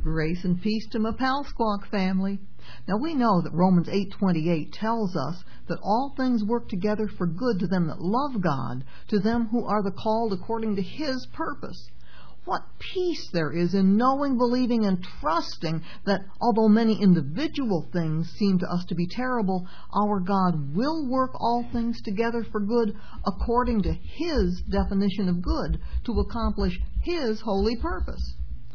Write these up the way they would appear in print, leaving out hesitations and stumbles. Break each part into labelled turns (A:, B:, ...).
A: Grace and peace to my Palsquawk family. Now we know that Romans 8:28 tells us that all things work together for good to them that love God, to them who are the called according to His purpose. What peace there is in knowing, believing, and trusting that although many individual things seem to us to be terrible, our God will work all things together for good according to His definition of good to accomplish His holy purpose.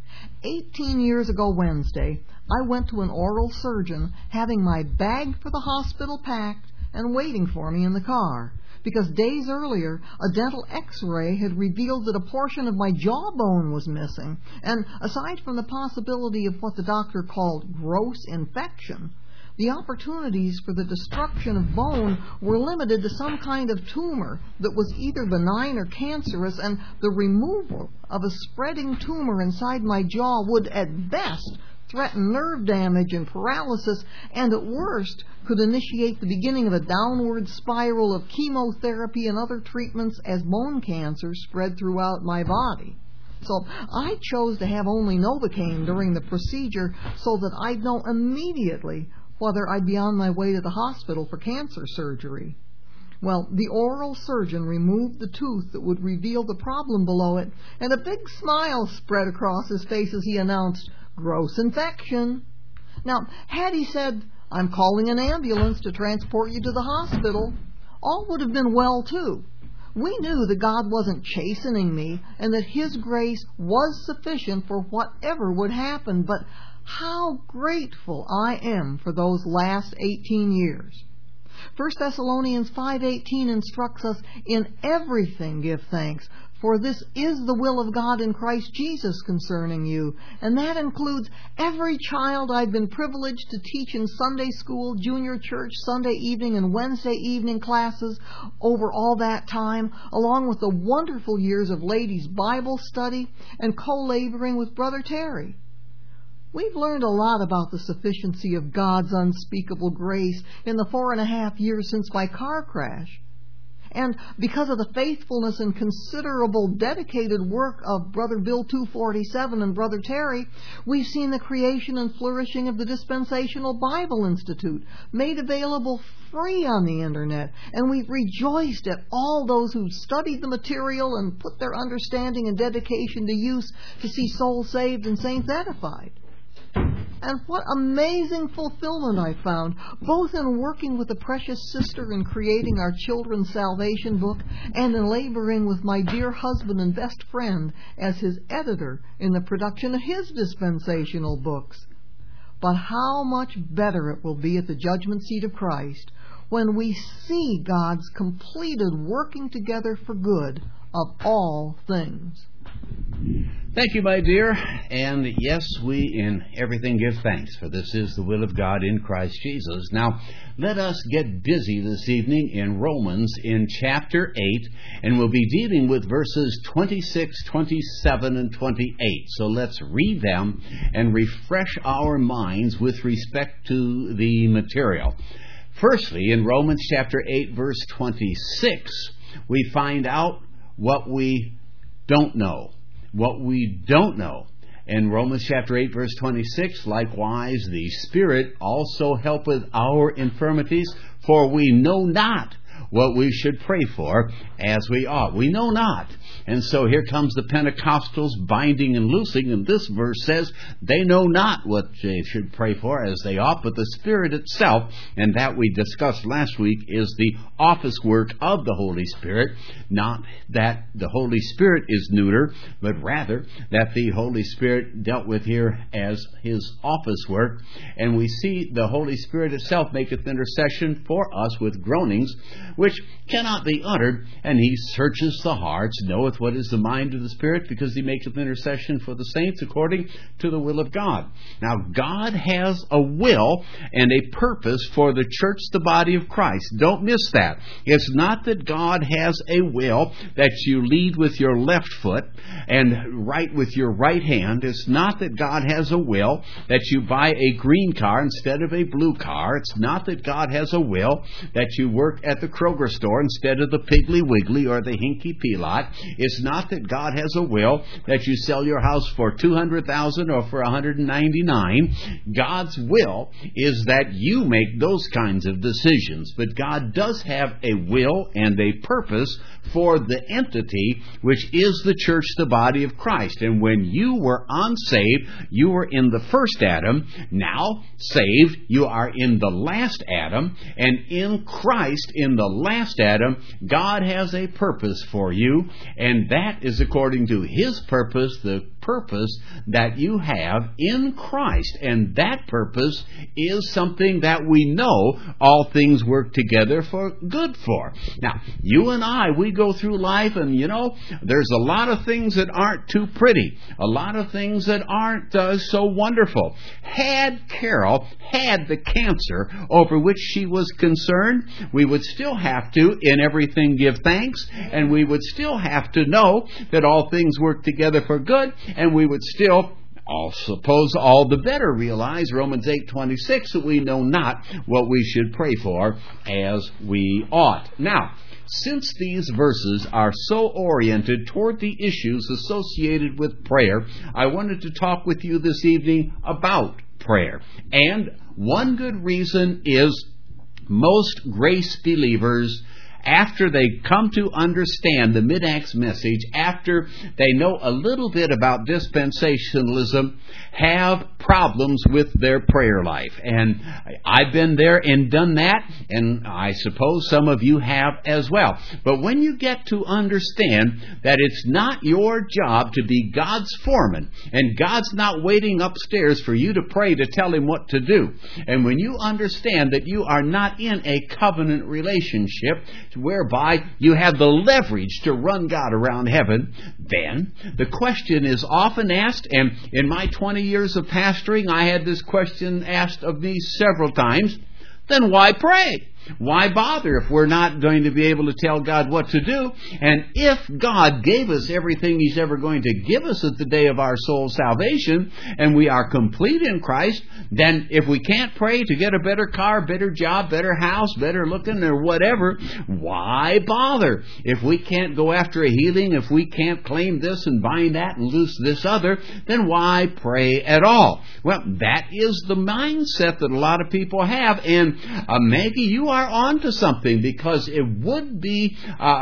A: 18 years ago Wednesday, I went to an oral surgeon having my bag for the hospital packed and waiting for me in the car, because days earlier a dental x-ray had revealed that a portion of my jawbone was missing, and aside from the possibility of what the doctor called gross infection, the opportunities for the destruction of bone were limited to some kind of tumor that was either benign or cancerous, and the removal of a spreading tumor inside my jaw would at best threaten nerve damage and paralysis, and at worst could initiate the beginning of a downward spiral of chemotherapy and other treatments as bone cancer spread throughout my body. So I chose to have only Novocaine during the procedure so that I'd know immediately whether I'd be on my way to the hospital for cancer surgery. Well, the oral surgeon removed the tooth that would reveal the problem below it, and a big smile spread across his face as he announced, "Gross infection." Now, had he said, "I'm calling an ambulance to transport you to the hospital," all would have been well, too. We knew that God wasn't chastening me and that His grace was sufficient for whatever would happen, but how grateful I am for those last 18 years. 1 Thessalonians 5:18 instructs us, "In everything give thanks, for this is the will of God in Christ Jesus concerning you." And that includes every child I've been privileged to teach in Sunday school, junior church, Sunday evening, and Wednesday evening classes over all that time, along with the wonderful years of ladies' Bible study and co-laboring with Brother Terry. We've learned a lot about the sufficiency of God's unspeakable grace in the 4.5 years since my car crash. And because of the faithfulness and considerable dedicated work of Brother Bill 247 and Brother Terry, we've seen the creation and flourishing of the Dispensational Bible Institute, made available free on the Internet, and we've rejoiced at all those who've studied the material and put their understanding and dedication to use to see souls saved and saints edified. And what amazing fulfillment I found, both in working with a precious sister in creating our children's salvation book and in laboring with my dear husband and best friend as his editor in the production of his dispensational books. But how much better it will be at the judgment seat of Christ when we see God's completed working together for good of all things.
B: Thank you, my dear. And yes, we in everything give thanks, for this is the will of God in Christ Jesus. Now, let us get busy this evening in Romans in chapter 8, and we'll be dealing with verses 26, 27, and 28. So let's read them and refresh our minds with respect to the material. Firstly, in Romans chapter 8, verse 26, we find out what we don't know. What we don't know. In Romans chapter 8, verse 26, likewise, the Spirit also helpeth our infirmities, for we know not what we should pray for as we ought. We know not. And so here comes the Pentecostals binding and loosing, and this verse says they know not what they should pray for as they ought, but the Spirit itself, and that we discussed last week, is the office work of the Holy Spirit. Not that the Holy Spirit is neuter, but rather that the Holy Spirit dealt with here as His office work. And we see the Holy Spirit itself maketh intercession for us with groanings which cannot be uttered, and He searches the hearts, knoweth what is the mind of the Spirit, because He maketh intercession for the saints according to the will of God. Now, God has a will and a purpose for the church, the body of Christ. Don't miss that. It's not that God has a will that you lead with your left foot and write with your right hand. It's not that God has a will that you buy a green car instead of a blue car. It's not that God has a will that you work at the Kroger store instead of the Piggly Wiggly or the Hinky P-Lot. It's not that God has a will that you sell your house for $200,000 or for $199,000. God's will is that you make those kinds of decisions. But God does have a will and a purpose for the entity which is the church, the body of Christ. And when you were unsaved, you were in the first Adam. Now, saved, you are in the last Adam. And in Christ, in the last Adam, God has a purpose for you. And that is according to His purpose, the purpose that you have in Christ. And that purpose is something that we know all things work together for good for. Now, you and I, we go through life and, there's a lot of things that aren't too pretty. A lot of things that aren't so wonderful. Had Carol had the cancer over which she was concerned, we would still have to, in everything, give thanks. And we would still have to know that all things work together for good. And we would still, suppose all the better, realize Romans 8:26, that we know not what we should pray for as we ought. Now, since these verses are so oriented toward the issues associated with prayer, I wanted to talk with you this evening about prayer. And one good reason is most grace believers, after they come to understand the Mid-Acts message, after they know a little bit about dispensationalism, have problems with their prayer life. And I've been there and done that, and I suppose some of you have as well. But when you get to understand that it's not your job to be God's foreman, and God's not waiting upstairs for you to pray to tell Him what to do, and when you understand that you are not in a covenant relationship whereby you have the leverage to run God around heaven, then the question is often asked, and in my 20 years of pastoring, I had this question asked of me several times, then why pray? Why bother if we're not going to be able to tell God what to do? And if God gave us everything He's ever going to give us at the day of our soul salvation, and we are complete in Christ, then if we can't pray to get a better car, better job, better house, better looking, or whatever, why bother? If we can't go after a healing, if we can't claim this and bind that and loose this other, then why pray at all? Well, that is the mindset that a lot of people have, and Maggie, you are on to something, because it would be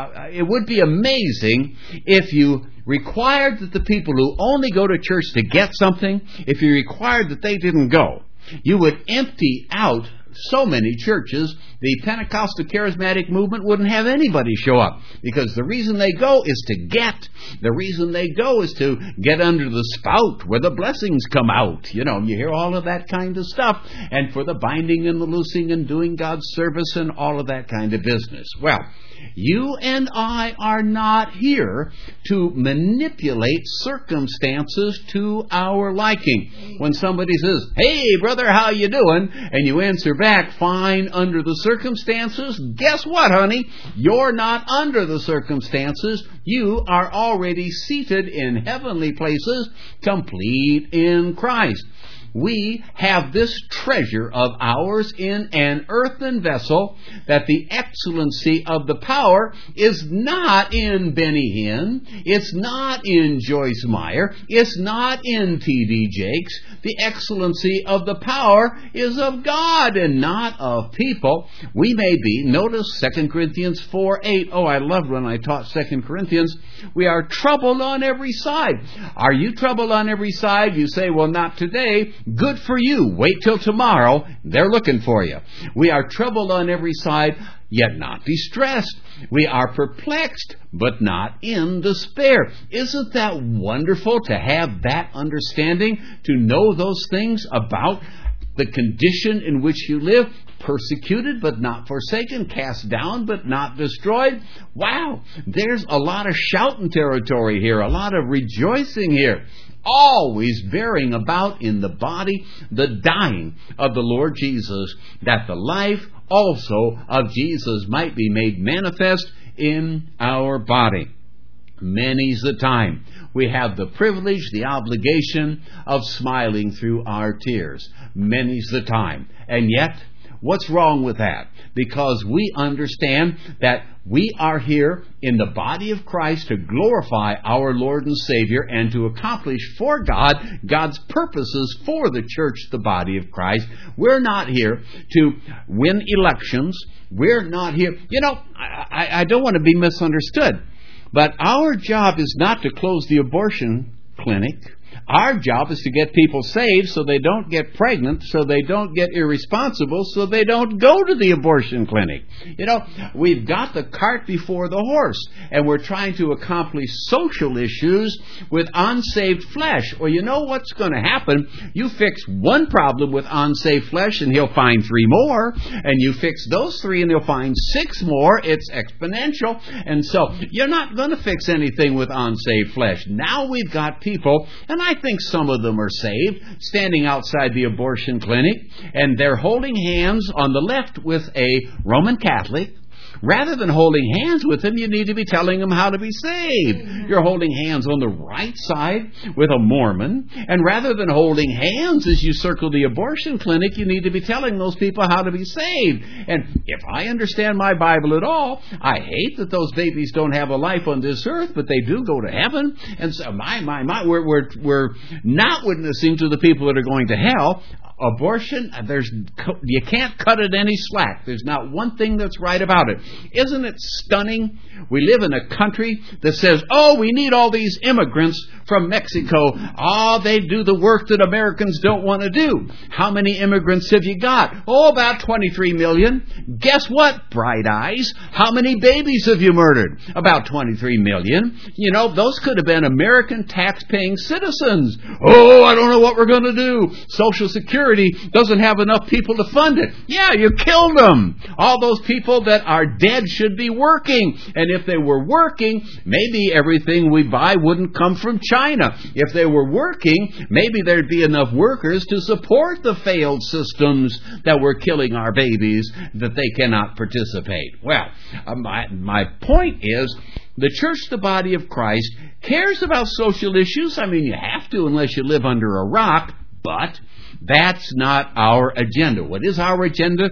B: amazing if you required that the people who only go to church to get something, if you required that they didn't go. You would empty out so many churches, the Pentecostal charismatic movement wouldn't have anybody show up, because the reason they go is to get. The reason they go is to get under the spout where the blessings come out. You hear all of that kind of stuff, and for the binding and the loosing and doing God's service and all of that kind of business. Well, you and I are not here to manipulate circumstances to our liking. When somebody says, "Hey, brother, how you doing?" and you answer back, "Fine under the circumstances," guess what, honey? You're not under the circumstances. You are already seated in heavenly places, complete in Christ. We have this treasure of ours in an earthen vessel, that the excellency of the power is not in Benny Hinn, it's not in Joyce Meyer, it's not in T.D. Jakes. The excellency of the power is of God and not of people. We may be, notice 2 Corinthians 4:8. Oh, I loved when I taught 2 Corinthians. We are troubled on every side. Are you troubled on every side? You say, well, not today. Good for you. Wait till tomorrow. They're looking for you. We are troubled on every side, yet not distressed. We are perplexed, but not in despair. Isn't that wonderful to have that understanding, to know those things about the condition in which you live? Persecuted but not forsaken, cast down but not destroyed. Wow, there's a lot of shouting territory here, a lot of rejoicing here. Always bearing about in the body the dying of the Lord Jesus, that the life also of Jesus might be made manifest in our body. Many's the time we have the privilege, the obligation of smiling through our tears. Many's the time. And yet, What's wrong with that? Because we understand that we are here in the body of Christ to glorify our Lord and Savior and to accomplish for God God's purposes for the church, the body of Christ. We're not here to win elections. We're not here. You know, I don't want to be misunderstood, but our job is not to close the abortion clinic. Our job is to get people saved so they don't get pregnant, so they don't get irresponsible, so they don't go to the abortion clinic. You know, we've got the cart before the horse, and we're trying to accomplish social issues with unsaved flesh. Well, you know what's going to happen? You fix one problem with unsaved flesh, and he'll find 3 more, and you fix those 3, and he'll find 6 more. It's exponential, and so you're not going to fix anything with unsaved flesh. Now we've got people, and I think some of them are saved, standing outside the abortion clinic, and they're holding hands on the left with a Roman Catholic. Rather than holding hands with him, you need to be telling them how to be saved. You're holding hands on the right side with a Mormon, and rather than holding hands as you circle the abortion clinic, you need to be telling those people how to be saved. And if I understand my Bible at all, I hate that those babies don't have a life on this earth, but they do go to heaven. And so, we're not witnessing to the people that are going to hell. Abortion, you can't cut it any slack. There's not one thing that's right about it. Isn't it stunning? We live in a country that says, oh, we need all these immigrants from Mexico. Oh, they do the work that Americans don't want to do. How many immigrants have you got? Oh, about 23 million. Guess what, bright eyes? How many babies have you murdered? About 23 million. You know, those could have been American tax-paying citizens. Oh, I don't know what we're going to do. Social Security doesn't have enough people to fund it. Yeah, you killed them. All those people that are dead should be working. And if they were working, maybe everything we buy wouldn't come from China. If they were working, maybe there'd be enough workers to support the failed systems that were killing our babies that they cannot participate. Well, my point is, the church, the body of Christ, cares about social issues. I mean, you have to unless you live under a rock, but that's not our agenda. What is our agenda?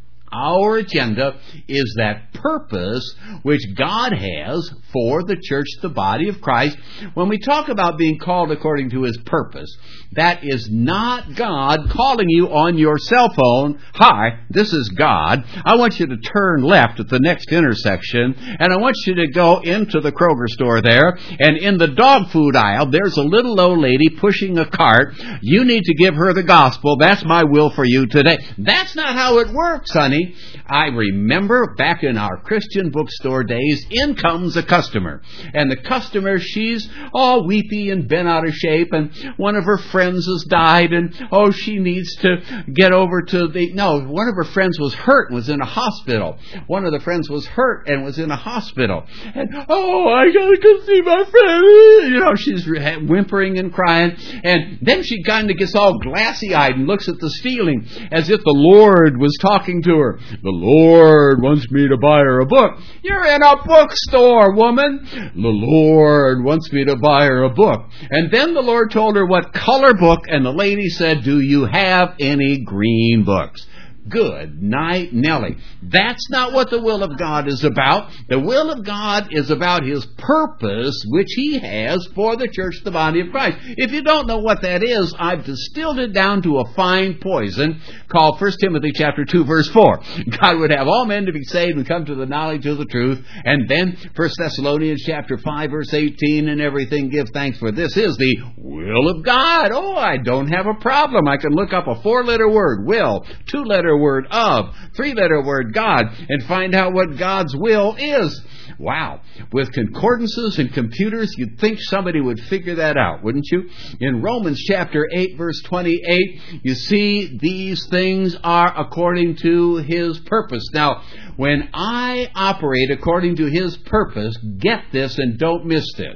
B: Our agenda is that purpose which God has for the church, the body of Christ. When we talk about being called according to His purpose, that is not God calling you on your cell phone. Hi, this is God. I want you to turn left at the next intersection, and I want you to go into the Kroger store there, and in the dog food aisle, there's a little old lady pushing a cart. You need to give her the gospel. That's my will for you today. That's not how it works, honey. I remember back in our Christian bookstore days, in comes a customer. And the customer, she's all weepy and bent out of shape, and one of her friends has died, and she needs to get over to one of her friends was hurt and was in a hospital. One of the friends was hurt and was in a hospital. And, I gotta go see my friend. She's whimpering and crying. And then she kind of gets all glassy-eyed and looks at the ceiling as if the Lord was talking to her. The Lord wants me to buy her a book. You're in a bookstore, woman. The Lord wants me to buy her a book. And then the Lord told her what color book, and the lady said, do you have any green books? Good night, Nellie. That's not what the will of God is about. The will of God is about His purpose, which He has for the church, the body of Christ. If you don't know what that is, I've distilled it down to a fine poison called 1 Timothy chapter 2, verse 4. God would have all men to be saved and come to the knowledge of the truth. And then 1 Thessalonians chapter 5, verse 18, and everything give thanks, for this is the will of God. I don't have a problem. I can look up a 4-letter word, will, 2-letter word, of, 3-letter word, God, and find out what God's will is. Wow. With concordances and computers, you'd think somebody would figure that out, wouldn't you? In Romans chapter 8, verse 28, you see these things are according to His purpose. Now, when I operate according to His purpose, get this and don't miss this.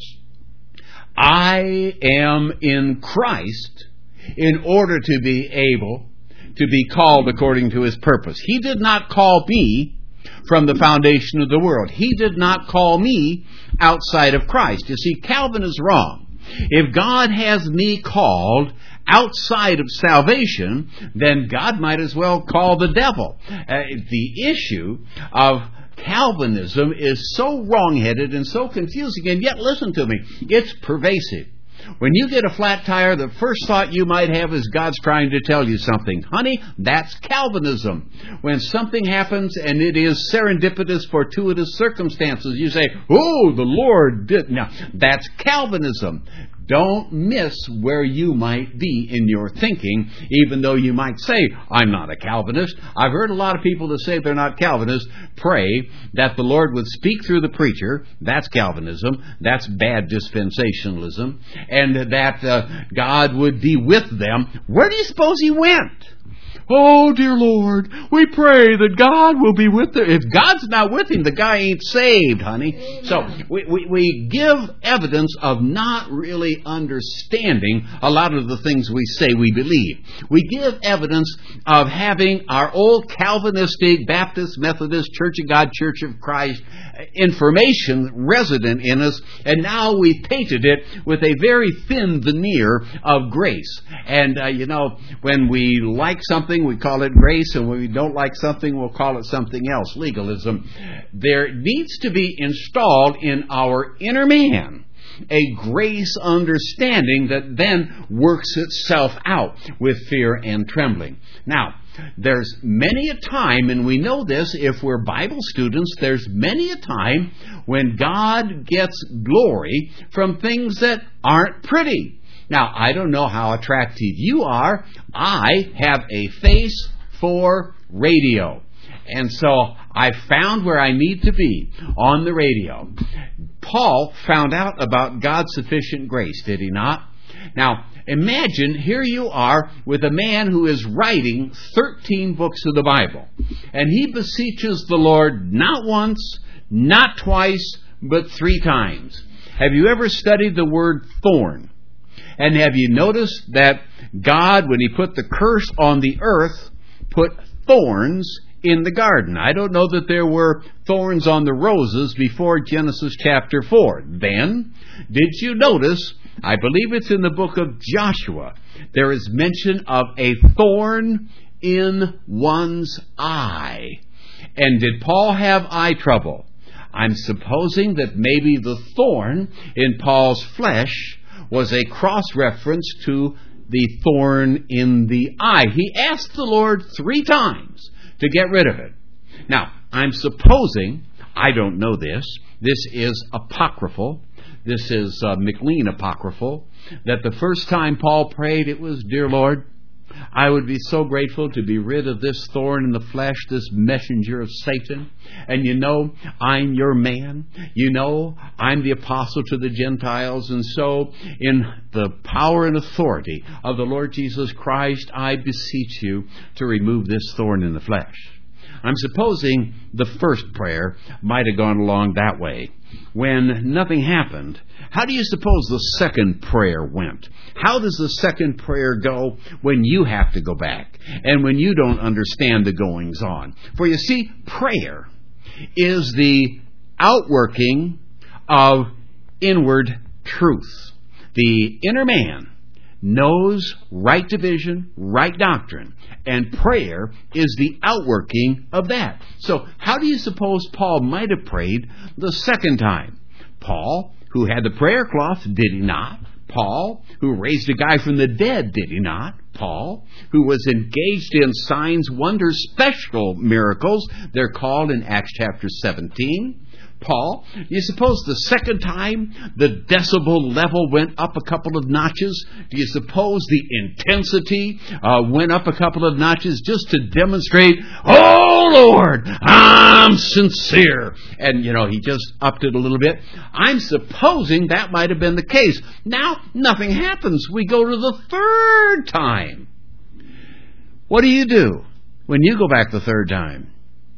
B: I am in Christ in order to be able to be called according to His purpose. He did not call me from the foundation of the world. He did not call me outside of Christ. You see, Calvin is wrong. If God has me called outside of salvation, then God might as well call the devil. The issue of Calvinism is so wrong-headed and so confusing, and yet, listen to me, it's pervasive. When you get a flat tire, the first thought you might have is God's trying to tell you something. Honey, that's Calvinism. When something happens and it is serendipitous, fortuitous circumstances, you say, oh, the Lord did. Now, that's Calvinism. Don't miss where you might be in your thinking, even though you might say, I'm not a Calvinist. I've heard a lot of people that say they're not Calvinists pray that the Lord would speak through the preacher. That's Calvinism. That's bad dispensationalism. And that God would be with them. Where do you suppose he went? Oh, dear Lord, we pray that God will be with them. If God's not with him, the guy ain't saved, honey. Amen. So we give evidence of not really understanding a lot of the things we say we believe. We give evidence of having our old Calvinistic, Baptist, Methodist, Church of God, Church of Christ information resident in us, and now we've painted it with a very thin veneer of grace. And, when we like something, we call it grace, and when we don't like something, we'll call it something else, legalism. There needs to be installed in our inner man a grace understanding that then works itself out with fear and trembling. Now, there's many a time, and we know this if we're Bible students, there's many a time when God gets glory from things that aren't pretty. Now, I don't know how attractive you are. I have a face for radio. And so I found where I need to be on the radio. Paul found out about God's sufficient grace, did he not? Now, imagine here you are with a man who is writing 13 books of the Bible. And he beseeches the Lord not once, not twice, but 3 times. Have you ever studied the word thorn? And have you noticed that God, when he put the curse on the earth, put thorns in the garden? I don't know that there were thorns on the roses before Genesis chapter 4. Then, did you notice, I believe it's in the book of Joshua, there is mention of a thorn in one's eye. And did Paul have eye trouble? I'm supposing that maybe the thorn in Paul's flesh was a cross-reference to the thorn in the eye. He asked the Lord 3 times to get rid of it. Now, I'm supposing, I don't know this is apocryphal, this is McLean apocryphal, that the first time Paul prayed, it was, Dear Lord, I would be so grateful to be rid of this thorn in the flesh, this messenger of Satan. And I'm your man. I'm the apostle to the Gentiles. And so, in the power and authority of the Lord Jesus Christ, I beseech you to remove this thorn in the flesh. I'm supposing the first prayer might have gone along that way. When nothing happened, how do you suppose the second prayer went? How does the second prayer go when you have to go back and when you don't understand the goings on? For you see, prayer is the outworking of inward truth. The inner man knows right division, right doctrine, and prayer is the outworking of that. So how do you suppose Paul might have prayed the second time? Paul, who had the prayer cloth, did he not? Paul, who raised a guy from the dead, did he not? Paul, who was engaged in signs, wonders, special miracles, they're called in Acts chapter 17. Paul, do you suppose the second time the decibel level went up a couple of notches? Do you suppose the intensity went up a couple of notches just to demonstrate, oh Lord, I'm sincere? And, he just upped it a little bit. I'm supposing that might have been the case. Now, nothing happens. We go to the third time. What do you do when you go back the third time?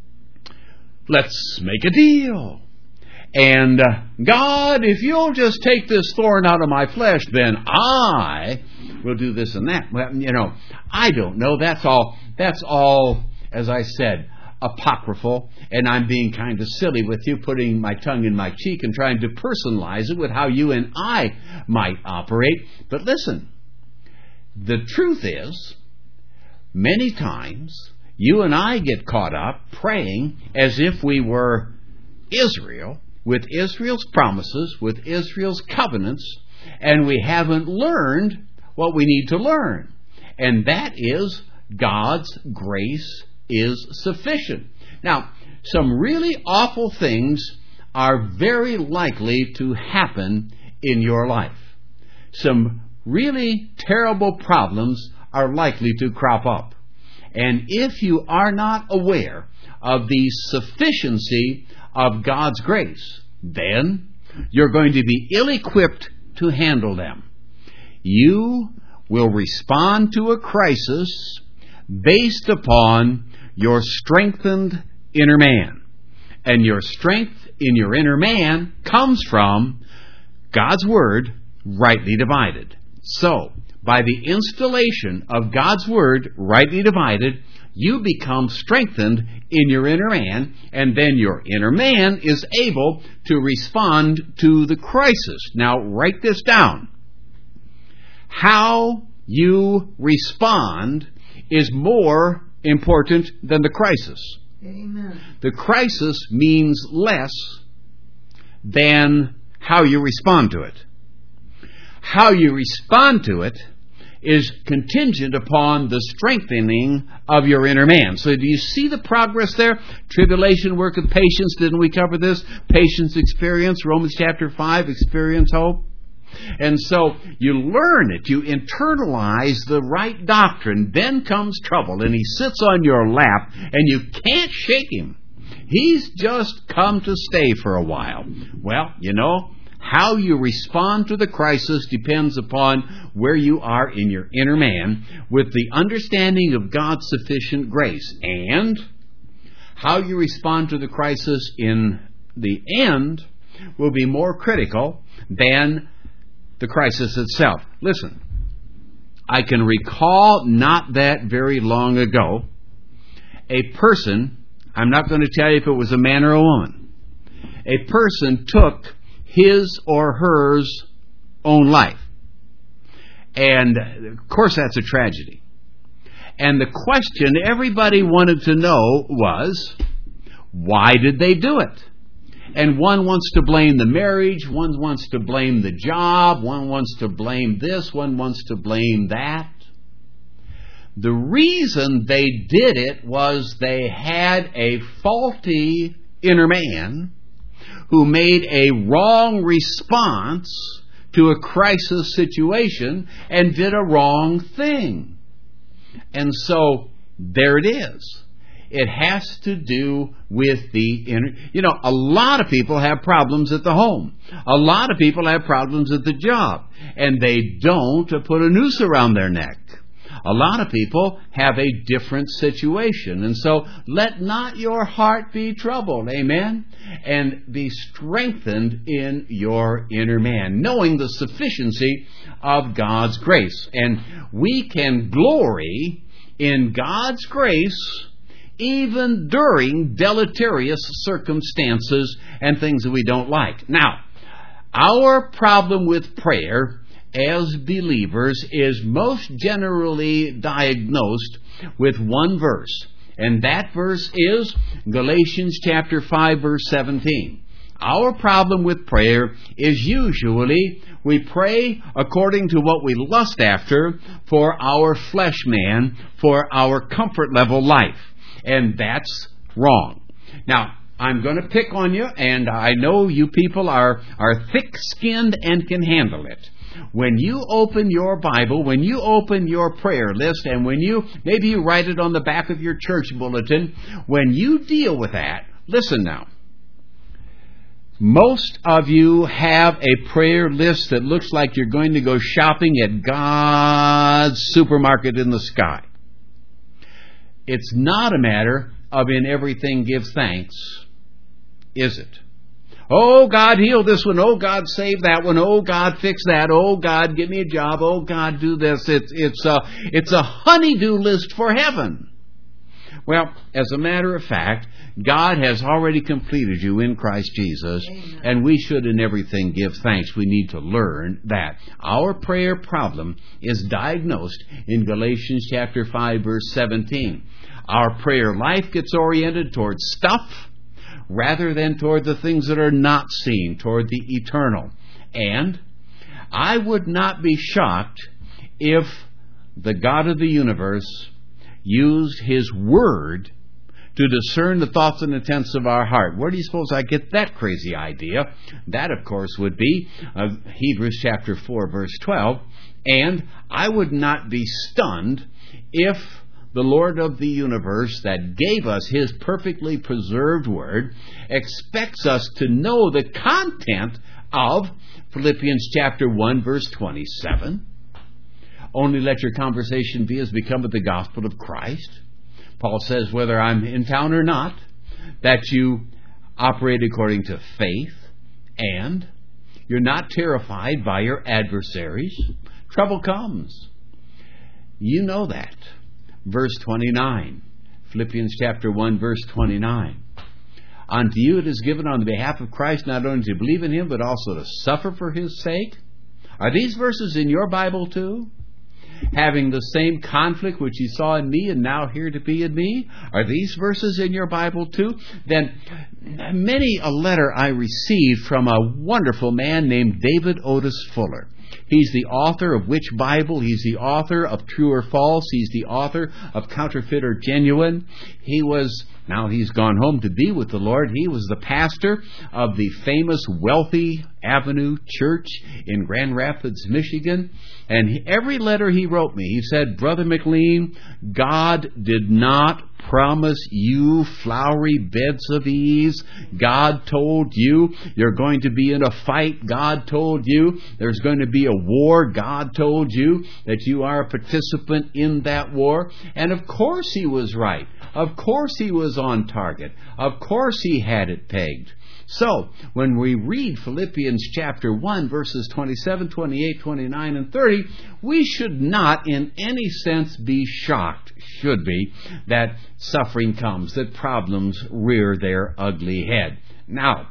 B: Let's make a deal. And God, if you'll just take this thorn out of my flesh, then I will do this and that. Well, I don't know. That's all, as I said, apocryphal, and I'm being kind of silly with you, putting my tongue in my cheek and trying to personalize it with how you and I might operate. But listen, the truth is, many times you and I get caught up praying as if we were Israel, with Israel's promises, with Israel's covenants, and we haven't learned what we need to learn. And that is, God's grace is sufficient. Now, some really awful things are very likely to happen in your life. Some really terrible problems are likely to crop up. And if you are not aware of the sufficiency of God's grace, then you're going to be ill-equipped to handle them. You will respond to a crisis based upon your strengthened inner man. And your strength in your inner man comes from God's Word rightly divided. So, by the installation of God's Word rightly divided, you become strengthened in your inner man, and then your inner man is able to respond to the crisis. Now, write this down. How you respond is more important than the crisis.
A: Amen.
B: The crisis means less than how you respond to it. How you respond to it is contingent upon the strengthening of your inner man. So do you see the progress there? Tribulation worketh patience. Didn't we cover this? Patience, experience. Romans chapter 5, experience hope. And so you learn it. You internalize the right doctrine. Then comes trouble, and he sits on your lap, and you can't shake him. He's just come to stay for a while. Well, you know, how you respond to the crisis depends upon where you are in your inner man with the understanding of God's sufficient grace. And how you respond to the crisis in the end will be more critical than the crisis itself. Listen, I can recall not that very long ago, a person, I'm not going to tell you if it was a man or a woman, a person took his or hers own life. And, of course, that's a tragedy. And the question everybody wanted to know was, why did they do it? And one wants to blame the marriage, one wants to blame the job, one wants to blame this, one wants to blame that. The reason they did it was they had a faulty inner man who made a wrong response to a crisis situation and did a wrong thing. And so there it is. It has to do with the inner... You know, a lot of people have problems at the home. A lot of people have problems at the job. And they don't put a noose around their neck. A lot of people have a different situation. And so let not your heart be troubled. Amen? And be strengthened in your inner man, knowing the sufficiency of God's grace. And we can glory in God's grace even during deleterious circumstances and things that we don't like. Now, our problem with prayer as believers is most generally diagnosed with one verse. And that verse is Galatians chapter 5, verse 17. Our problem with prayer is usually we pray according to what we lust after for our flesh man, for our comfort level life. And that's wrong. Now, I'm going to pick on you, and I know you people are thick-skinned and can handle it. When you open your Bible, when you open your prayer list, and maybe you write it on the back of your church bulletin, when you deal with that, listen now. Most of you have a prayer list that looks like you're going to go shopping at God's supermarket in the sky. It's not a matter of in everything give thanks, is it? Oh, God, heal this one. Oh, God, save that one. Oh, God, fix that. Oh, God, give me a job. Oh, God, do this. It's a honey-do list for heaven. Well, as a matter of fact, God has already completed you in Christ Jesus,
A: Amen.
B: and we should in everything give thanks. We need to learn that. Our prayer problem is diagnosed in Galatians chapter 5, verse 17. Our prayer life gets oriented toward stuff rather than toward the things that are not seen, toward the eternal. And I would not be shocked if the God of the universe used His Word to discern the thoughts and intents of our heart. Where do you suppose I get that crazy idea? That, of course, would be Hebrews chapter 4, verse 12. And I would not be stunned if the Lord of the universe that gave us His perfectly preserved Word expects us to know the content of Philippians chapter 1, verse 27. Only let your conversation be as becometh the gospel of Christ. Paul says, whether I'm in town or not, that you operate according to faith, and you're not terrified by your adversaries. Trouble comes. You know that. Verse 29. Philippians chapter 1, verse 29. Unto you it is given on the behalf of Christ not only to believe in Him, but also to suffer for His sake. Are these verses in your Bible too? Having the same conflict which you saw in me and now here to be in me? Are these verses in your Bible too? Then many a letter I received from a wonderful man named David Otis Fuller. He's the author of Which Bible? He's the author of True or False. He's the author of Counterfeit or Genuine. Now he's gone home to be with the Lord. He was the pastor of the famous Wealthy Avenue Church in Grand Rapids, Michigan. And every letter he wrote me, he said, Brother McLean, God did not promise you flowery beds of ease. God told you you're going to be in a fight. God told you there's going to be a war. God told you that you are a participant in that war. And of course He was right. Of course He was on target. Of course He had it pegged. So, when we read Philippians chapter 1, verses 27, 28, 29, and 30, we should not in any sense be shocked, should be, that suffering comes, that problems rear their ugly head. Now,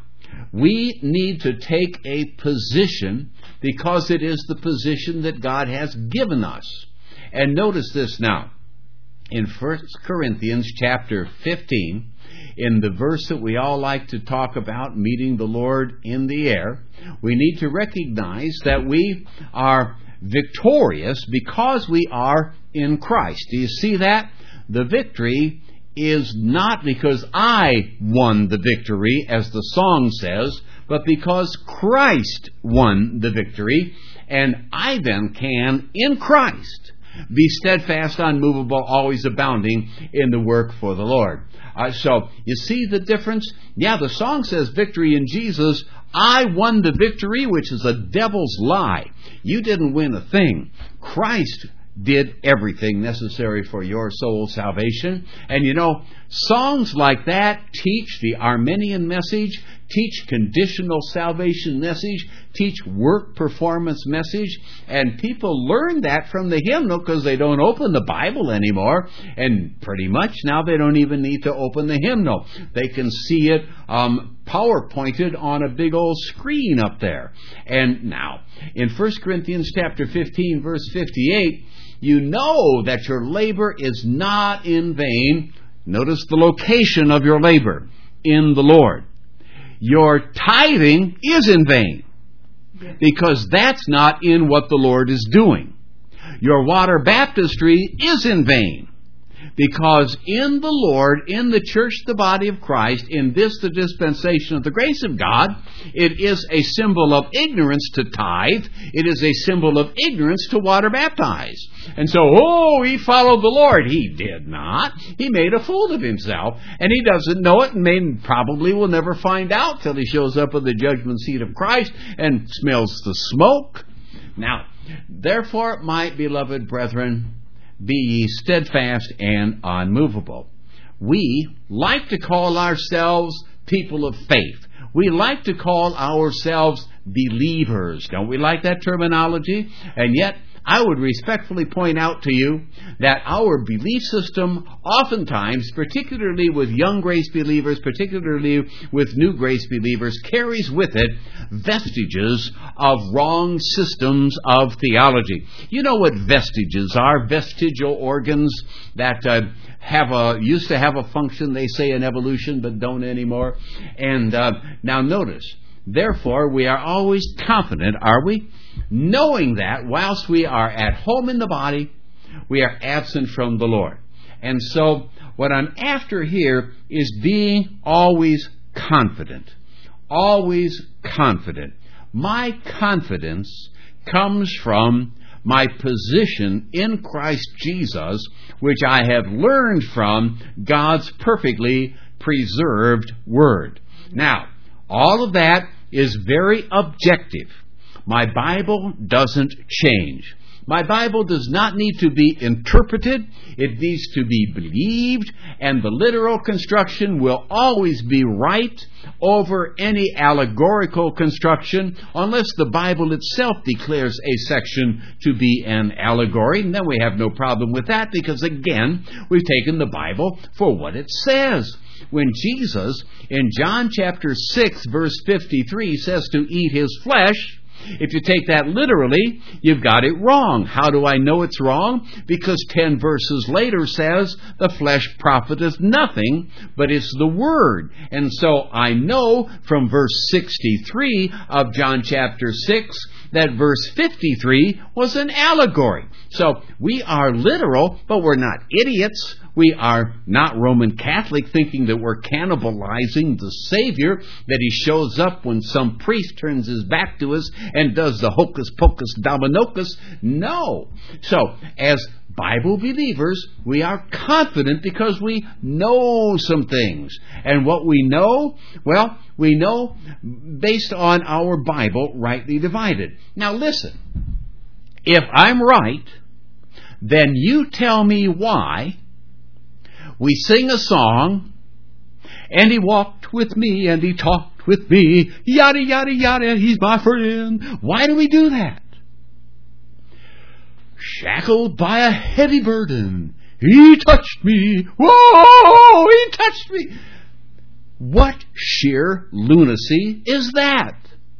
B: we need to take a position because it is the position that God has given us. And notice this now. In 1 Corinthians chapter 15, in the verse that we all like to talk about, meeting the Lord in the air, we need to recognize that we are victorious because we are in Christ. Do you see that? The victory is not because I won the victory, as the song says, but because Christ won the victory, and I then can, in Christ, be steadfast, unmovable, always abounding in the work for the Lord. So, you see the difference? Yeah, the song says victory in Jesus. I won the victory, which is a devil's lie. You didn't win a thing. Christ did everything necessary for your soul's salvation. And you know, songs like that teach the Arminian message, teach conditional salvation message, teach work performance message, and people learn that from the hymnal because they don't open the Bible anymore, and pretty much now they don't even need to open the hymnal. They can see it PowerPointed on a big old screen up there. And now, in 1 Corinthians chapter 15, verse 58, you know that your labor is not in vain. Notice the location of your labor, in the Lord. Your tithing is in vain, because that's not in what the Lord is doing. Your water baptistry is in vain, because in the Lord, in the church, the body of Christ, in this, the dispensation of the grace of God, it is a symbol of ignorance to tithe. It is a symbol of ignorance to water baptize. And so, he followed the Lord. He did not. He made a fool of himself, and he doesn't know it, and probably will never find out till he shows up at the judgment seat of Christ and smells the smoke. Now, therefore, my beloved brethren, be ye steadfast and unmovable. We like to call ourselves people of faith. We like to call ourselves believers. Don't we like that terminology? And yet, I would respectfully point out to you that our belief system oftentimes, particularly with young grace believers, particularly with new grace believers, carries with it vestiges of wrong systems of theology. You know what vestiges are? Vestigial organs that used to have a function, they say, in evolution, but don't anymore. And now notice, therefore, we are always confident, are we? Knowing that whilst we are at home in the body, we are absent from the Lord. And so what I'm after here is being always confident. Always confident. My confidence comes from my position in Christ Jesus, which I have learned from God's perfectly preserved Word. Now, all of that is very objective. My Bible doesn't change. My Bible does not need to be interpreted. It needs to be believed, and the literal construction will always be right over any allegorical construction, unless the Bible itself declares a section to be an allegory. And then we have no problem with that, because again, we've taken the Bible for what it says. When Jesus, in John chapter 6, verse 53, says to eat his flesh, if you take that literally, you've got it wrong. How do I know it's wrong? Because 10 verses later says, the flesh profiteth nothing, but it's the Word. And so I know from verse 63 of John chapter 6 that verse 53 was an allegory. So we are literal, but we're not idiots. We are not Roman Catholic, thinking that we're cannibalizing the Savior, that he shows up when some priest turns his back to us and does the hocus pocus dominocus. No. So, as Bible believers, we are confident because we know some things. And what we know, well, we know based on our Bible rightly divided. Now listen, if I'm right, then you tell me why we sing a song, and he walked with me, and he talked with me, yada, yada, yada, he's my friend. Why do we do that? Shackled by a heavy burden, he touched me. Whoa, he touched me. What sheer lunacy is that?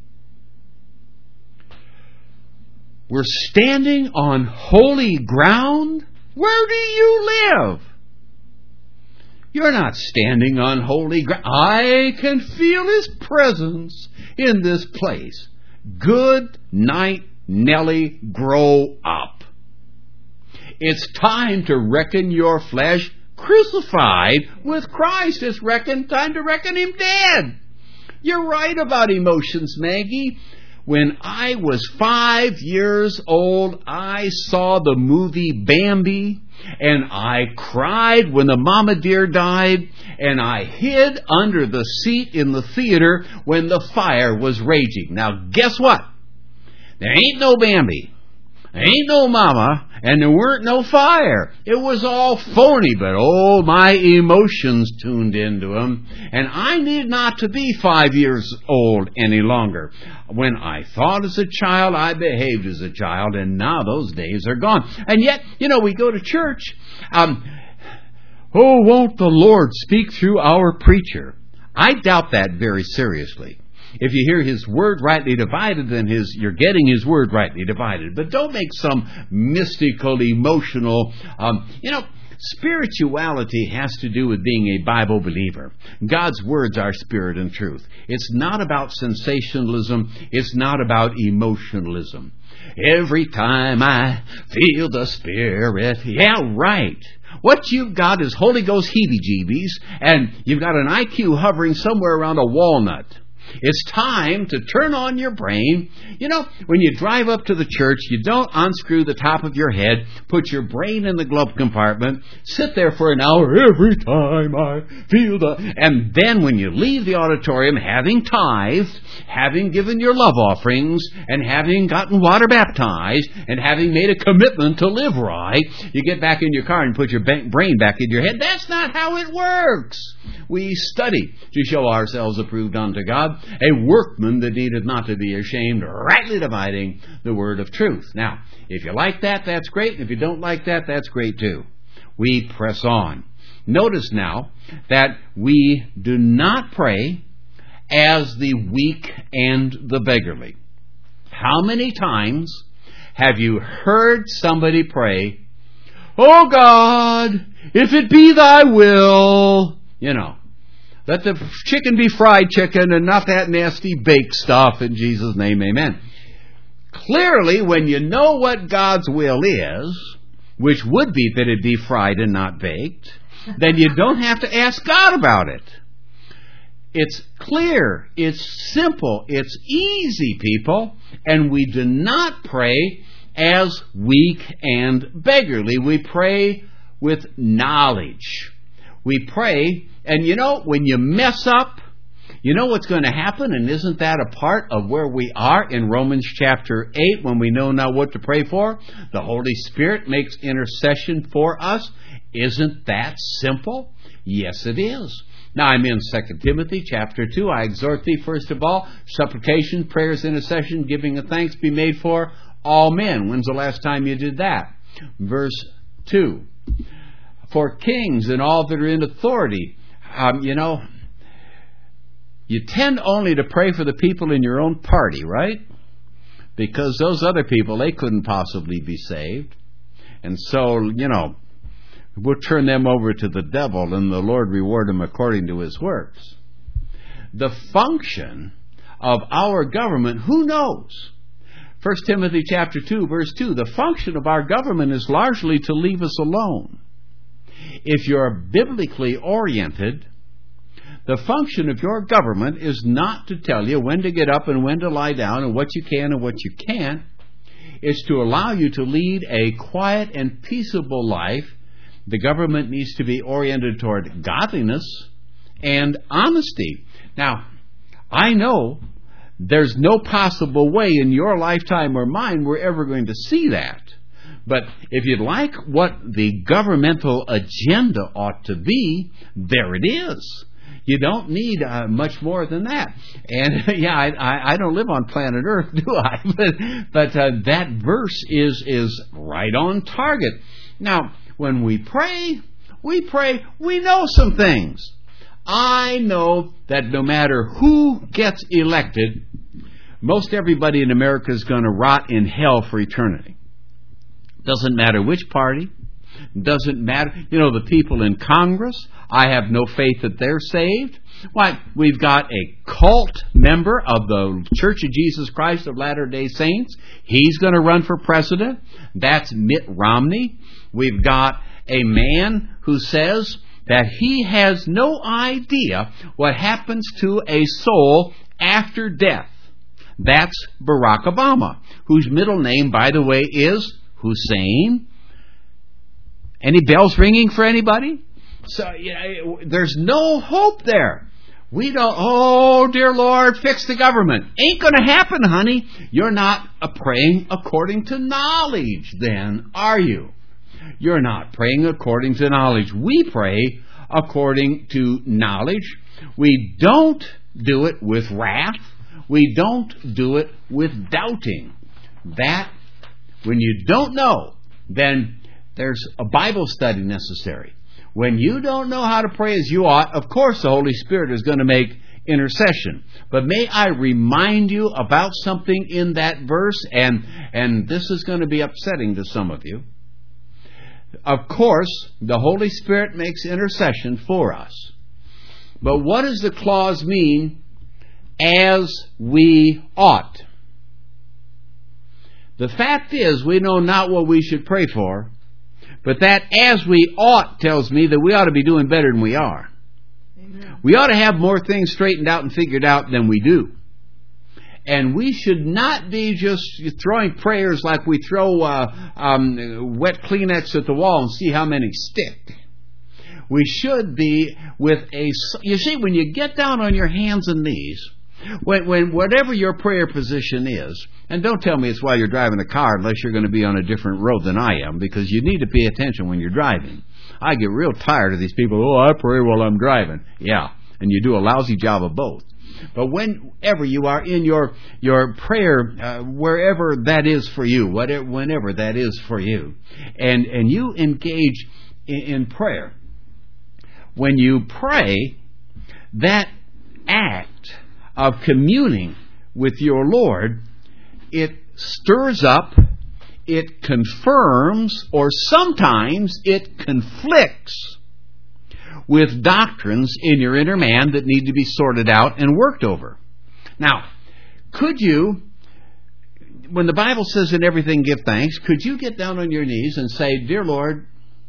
B: We're standing on holy ground. Where do you live? You're not standing on holy ground. I can feel his presence in this place. Good night, Nellie. Grow up. It's time to reckon your flesh crucified with Christ. It's time to reckon him dead. You're right about emotions, Maggie. When I was 5 years old, I saw the movie Bambi, and I cried when the mama deer died, and I hid under the seat in the theater when the fire was raging. Now, guess what? There ain't no Bambi. There ain't no mama, and there weren't no fire. It was all phony, but oh, my emotions tuned into them. And I need not to be 5 years old any longer. When I thought as a child, I behaved as a child, and now those days are gone. And yet, we go to church. Won't the Lord speak through our preacher? I doubt that very seriously. If you hear his word rightly divided, then you're getting his word rightly divided. But don't make some mystical, emotional, spirituality has to do with being a Bible believer. God's words are spirit and truth. It's not about sensationalism. It's not about emotionalism. Every time I feel the Spirit, yeah, right. What you've got is Holy Ghost heebie-jeebies, and you've got an IQ hovering somewhere around a walnut. It's time to turn on your brain. When you drive up to the church, you don't unscrew the top of your head, put your brain in the glove compartment, sit there for an hour every time I feel and then when you leave the auditorium, having tithed, having given your love offerings, and having gotten water baptized, and having made a commitment to live right, you get back in your car and put your brain back in your head. That's not how it works. we study to show ourselves approved unto God, a workman that needeth not to be ashamed, rightly dividing the word of truth. Now, if you like that, that's great. And if you don't like that, that's great too. We press on. Notice now that we do not pray as the weak and the beggarly. How many times have you heard somebody pray, "Oh God, if it be thy will," let the chicken be fried chicken and not that nasty baked stuff, in Jesus' name, amen. Clearly, when you know what God's will is, which would be that it be fried and not baked, then you don't have to ask God about it. It's clear, it's simple, it's easy, people, and we do not pray as weak and beggarly. We pray with knowledge. We pray, and when you mess up, you know what's going to happen, and isn't that a part of where we are in Romans chapter 8 when we know now what to pray for? The Holy Spirit makes intercession for us. Isn't that simple? Yes, it is. Now, I'm in 2 Timothy chapter 2. I exhort thee, first of all, supplication, prayers, intercession, giving of thanks be made for all men. When's the last time you did that? Verse 2. For kings and all that are in authority, you tend only to pray for the people in your own party, right? Because those other people, they couldn't possibly be saved. And so, we'll turn them over to the devil, and the Lord reward them according to his works. The function of our government, who knows? 1 Timothy chapter 2, verse 2, the function of our government is largely to leave us alone. If you're biblically oriented, the function of your government is not to tell you when to get up and when to lie down and what you can and what you can't. It's to allow you to lead a quiet and peaceable life. The government needs to be oriented toward godliness and honesty. Now, I know there's no possible way in your lifetime or mine we're ever going to see that. But if you'd like what the governmental agenda ought to be, there it is. You don't need much more than that. And I don't live on planet Earth, do I? But that verse is right on target. Now, when we pray, we know some things. I know that no matter who gets elected, most everybody in America is going to rot in hell for eternity. Doesn't matter which party. Doesn't matter. The people in Congress, I have no faith that they're saved. Why, we've got a cult member of the Church of Jesus Christ of Latter-day Saints. He's going to run for president. That's Mitt Romney. We've got a man who says that he has no idea what happens to a soul after death. That's Barack Obama, whose middle name, by the way, is Hussein. Any bells ringing for anybody? So there's no hope there. We don't, oh, dear Lord, fix the government. Ain't going to happen, honey. You're not praying according to knowledge then, are you? You're not praying according to knowledge. We pray according to knowledge. We don't do it with wrath. We don't do it with doubting. That, when you don't know, then there's a Bible study necessary. When you don't know how to pray as you ought, of course the Holy Spirit is going to make intercession. But may I remind you about something in that verse, and this is going to be upsetting to some of you. Of course, the Holy Spirit makes intercession for us. But what does the clause mean, as we ought? The fact is, we know not what we should pray for, but that as we ought tells me that we ought to be doing better than we are. Amen. We ought to have more things straightened out and figured out than we do. And we should not be just throwing prayers like we throw wet Kleenex at the wall and see how many stick. We should be with a... You see, when you get down on your hands and knees, when whatever your prayer position is, and don't tell me it's while you're driving the car unless you're going to be on a different road than I am, because you need to pay attention when you're driving. I get real tired of these people. Oh, I pray while I'm driving. Yeah, and you do a lousy job of both. But whenever you are in your prayer, wherever that is for you, whenever that is for you, and you engage in prayer, when you pray, that act of communing with your Lord, it stirs up, it confirms, or sometimes it conflicts with doctrines in your inner man that need to be sorted out and worked over. Now, could you, when the Bible says in everything give thanks, could you get down on your knees and say, Dear Lord,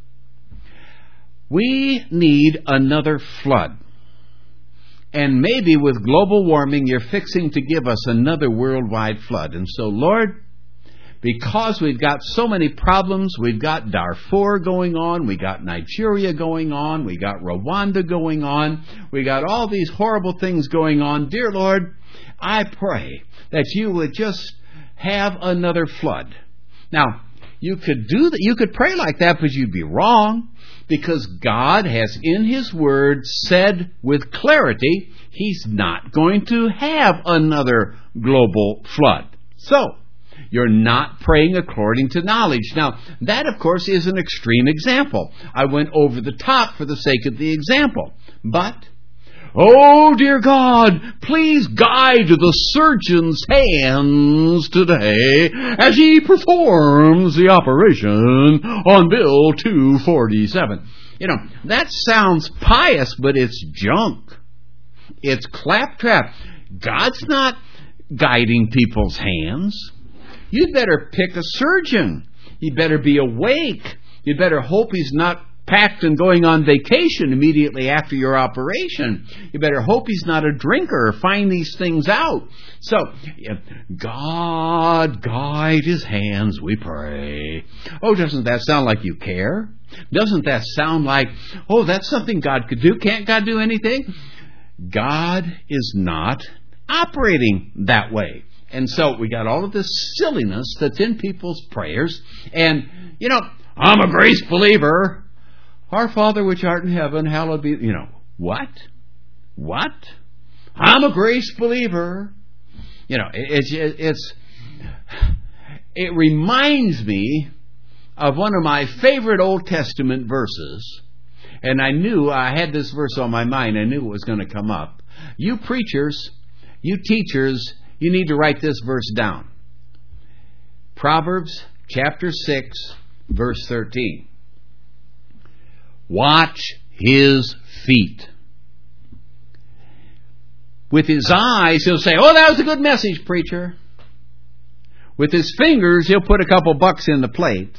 B: we need another flood. And maybe with global warming, you're fixing to give us another worldwide flood. And so, Lord, because we've got so many problems, we've got Darfur going on, we got Nigeria going on, we got Rwanda going on, we got all these horrible things going on. Dear Lord, I pray that you would just have another flood. Now, you could do that. You could pray like that, but you'd be wrong, because God has in His Word said with clarity He's not going to have another global flood. So, you're not praying according to knowledge. Now, that, of course, is an extreme example. I went over the top for the sake of the example. But, oh, dear God, please guide the surgeon's hands today as he performs the operation on Bill 247. You know, that sounds pious, but it's junk. It's claptrap. God's not guiding people's hands. You'd better pick a surgeon. You better be awake. You better hope he's not packed and going on vacation immediately after your operation. You better hope he's not a drinker or find these things out. So, God, guide his hands, we pray. Oh, doesn't that sound like you care? Doesn't that sound like, oh, that's something God could do? Can't God do anything? God is not operating that way. And so we got all of this silliness that's in people's prayers. And, you know, I'm a grace believer. Our Father which art in heaven, hallowed be... You know, what? What? I'm a grace believer. You know, it reminds me of one of my favorite Old Testament verses. And I knew, I had this verse on my mind. I knew it was going to come up. You preachers, you teachers, you need to write this verse down. Proverbs chapter 6, verse 13. Watch his feet. With his eyes, he'll say, oh, that was a good message, preacher. With his fingers, he'll put a couple bucks in the plate.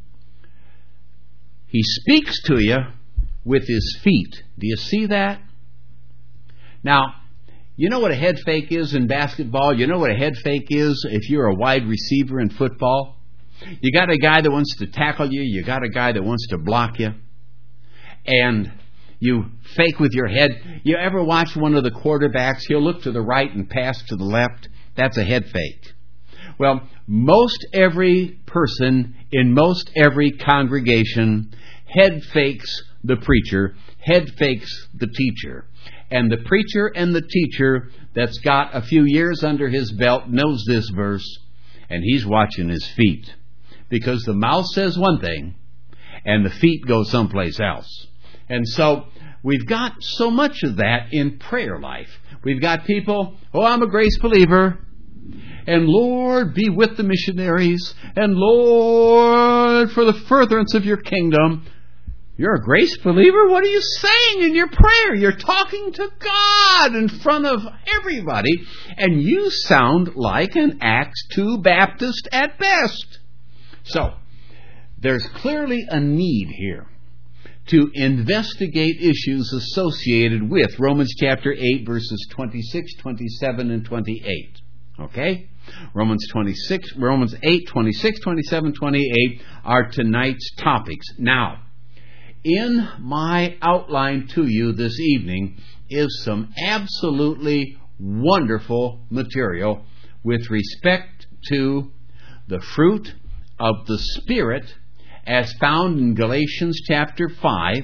B: He speaks to you with his feet. Do you see that? Now, you know what a head fake is in basketball? You know what a head fake is if you're a wide receiver in football? You got a guy that wants to tackle you. You got a guy that wants to block you. And you fake with your head. You ever watch one of the quarterbacks? He'll look to the right and pass to the left. That's a head fake. Well, most every person in most every congregation head fakes the preacher, head fakes the teacher. And the preacher and the teacher that's got a few years under his belt knows this verse, and he's watching his feet. Because the mouth says one thing, and the feet go someplace else. And so we've got so much of that in prayer life. We've got people, oh, I'm a grace believer, and Lord, be with the missionaries, and Lord, for the furtherance of your kingdom. You're a grace believer? What are you saying in your prayer? You're talking to God in front of everybody, and you sound like an Acts 2 Baptist at best. So, there's clearly a need here to investigate issues associated with Romans chapter 8, verses 26, 27, and 28. Okay? Romans 8, 26, 27, 28 are tonight's topics. Now, in my outline to you this evening is some absolutely wonderful material with respect to the fruit of the Spirit as found in Galatians chapter 5,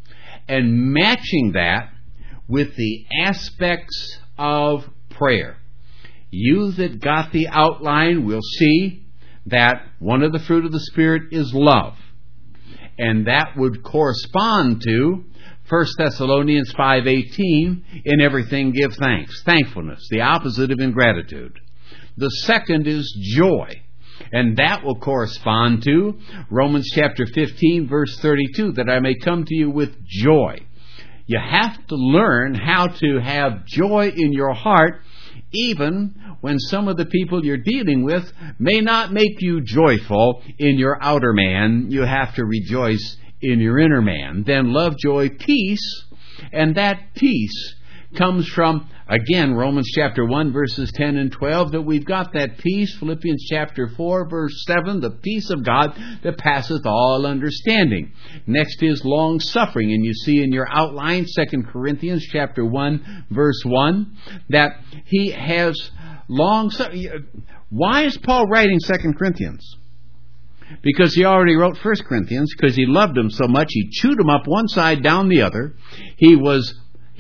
B: and matching that with the aspects of prayer. You that got the outline will see that one of the fruit of the Spirit is love. And that would correspond to 1 Thessalonians 5:18, in everything give thanks. Thankfulness, the opposite of ingratitude. The second is joy. And that will correspond to Romans chapter 15, verse 32, that I may come to you with joy. You have to learn how to have joy in your heart, even when some of the people you're dealing with may not make you joyful in your outer man. You have to rejoice in your inner man. Then love, joy, peace, and that peace comes from, again, Romans chapter 1, verses 10 and 12, that we've got that peace. Philippians chapter 4, verse 7, the peace of God that passeth all understanding. Next is long-suffering, and you see in your outline, 2 Corinthians chapter 1, verse 1, that he has long-suffering. Why is Paul writing 2 Corinthians? Because he already wrote 1 Corinthians, because he loved them so much, he chewed them up one side, down the other. He was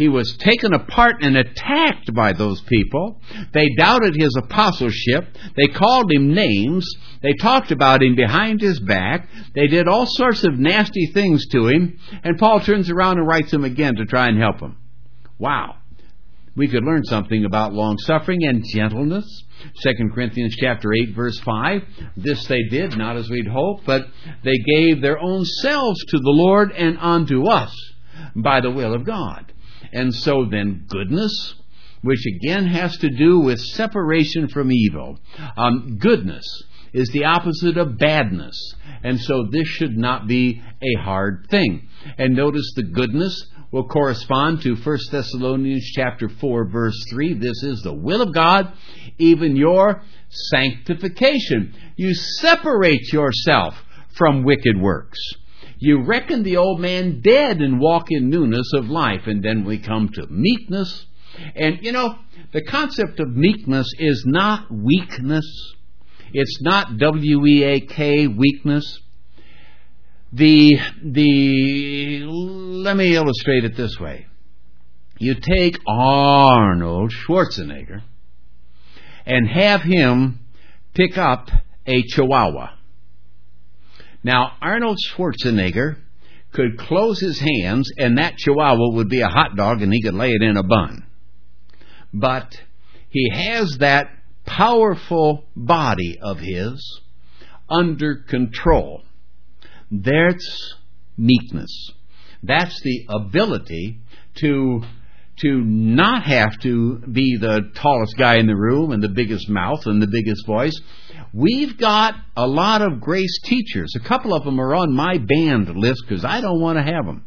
B: taken apart and attacked by those people. They doubted his apostleship. They called him names. They talked about him behind his back. They did all sorts of nasty things to him. And Paul turns around and writes him again to try and help him. Wow. We could learn something about long-suffering and gentleness. 2 Corinthians chapter 8, verse 5. This they did, not as we'd hoped, but they gave their own selves to the Lord and unto us by the will of God. And so then goodness, which again has to do with separation from evil. Goodness is the opposite of badness. And so this should not be a hard thing. And notice the goodness will correspond to 1 Thessalonians chapter 4, verse 3. This is the will of God, even your sanctification. You separate yourself from wicked works. You reckon the old man dead and walk in newness of life. And then we come to meekness. And, the concept of meekness is not weakness. It's not W-E-A-K, weakness. Let me illustrate it this way. You take Arnold Schwarzenegger and have him pick up a Chihuahua. Now, Arnold Schwarzenegger could close his hands and that Chihuahua would be a hot dog and he could lay it in a bun. But he has that powerful body of his under control. That's meekness. That's the ability to not have to be the tallest guy in the room and the biggest mouth and the biggest voice. We've got a lot of grace teachers. A couple of them are on my banned list because I don't want to have them.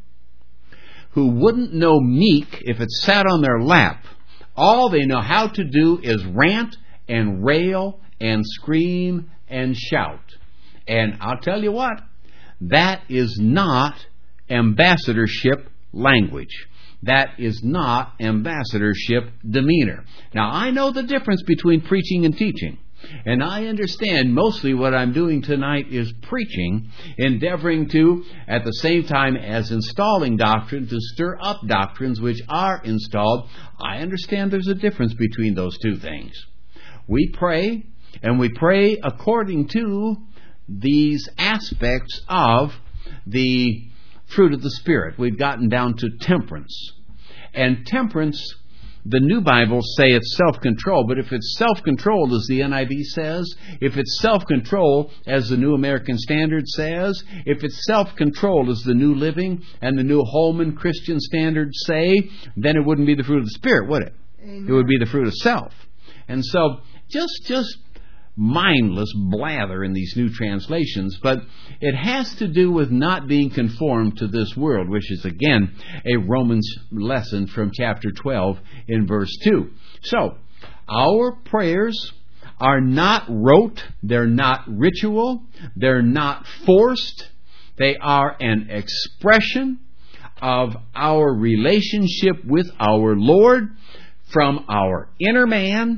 B: Who wouldn't know meek if it sat on their lap. All they know how to do is rant and rail and scream and shout. And I'll tell you what, that is not ambassadorship language. That is not ambassadorship demeanor. Now, I know the difference between preaching and teaching. And I understand mostly what I'm doing tonight is preaching, endeavoring to, at the same time as installing doctrine, to stir up doctrines which are installed. I understand there's a difference between those two things. We pray, and we pray according to these aspects of the fruit of the Spirit. We've gotten down to temperance. And temperance, the New Bibles say it's self-control, but if it's self-control, as the NIV says, if it's self-control, as the New American Standard says, if it's self-control, as the New Living and the New Holman Christian Standard say, then it wouldn't be the fruit of the Spirit, would it? Amen. It would be the fruit of self. And so, just mindless blather in these new translations, but it has to do with not being conformed to this world, which is again a Romans lesson from chapter 12 in verse 2. So, our prayers are not rote, they're not ritual, they're not forced, they are an expression of our relationship with our Lord from our inner man.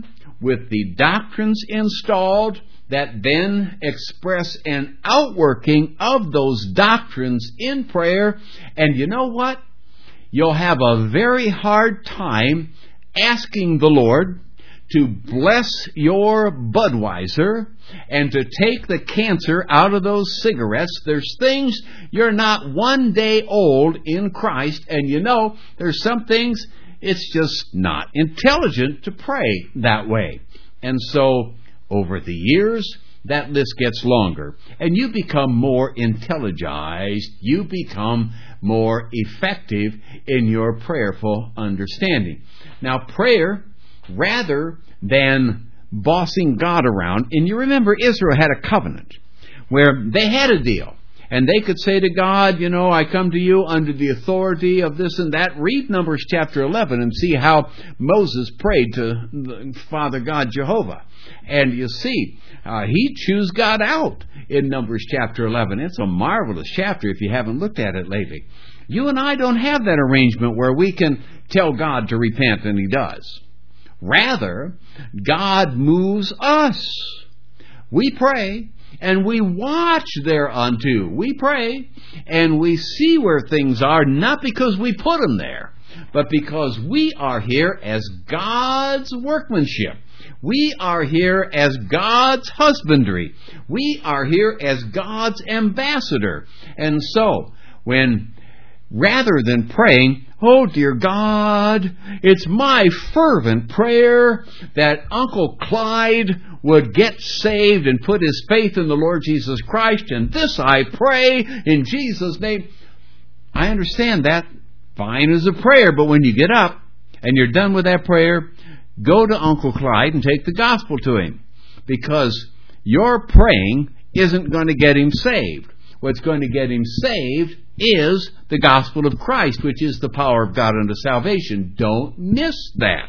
B: with the doctrines installed that then express an outworking of those doctrines in prayer. And you know what? You'll have a very hard time asking the Lord to bless your Budweiser and to take the cancer out of those cigarettes. There's things you're not one day old in Christ, and you know there's some things it's just not intelligent to pray that way. And so over the years, that list gets longer, and you become more intelligized. You become more effective in your prayerful understanding. Now, prayer, rather than bossing God around, and you remember Israel had a covenant where they had a deal, and they could say to God, you know, I come to you under the authority of this and that. Read Numbers chapter 11 and see how Moses prayed to Father God Jehovah. And you see, he chews God out in Numbers chapter 11. It's a marvelous chapter if you haven't looked at it lately. You and I don't have that arrangement where we can tell God to repent, and He does. Rather, God moves us. We pray, and we watch thereunto. We pray, and we see where things are, not because we put them there, but because we are here as God's workmanship. We are here as God's husbandry. We are here as God's ambassador. And so, when rather than praying, oh dear God, it's my fervent prayer that Uncle Clyde would get saved and put his faith in the Lord Jesus Christ, and this I pray in Jesus' name. I understand that. Fine as a prayer, but when you get up and you're done with that prayer, go to Uncle Clyde and take the gospel to him, because your praying isn't going to get him saved. What's going to get him saved is the gospel of Christ, which is the power of God unto salvation. Don't miss that.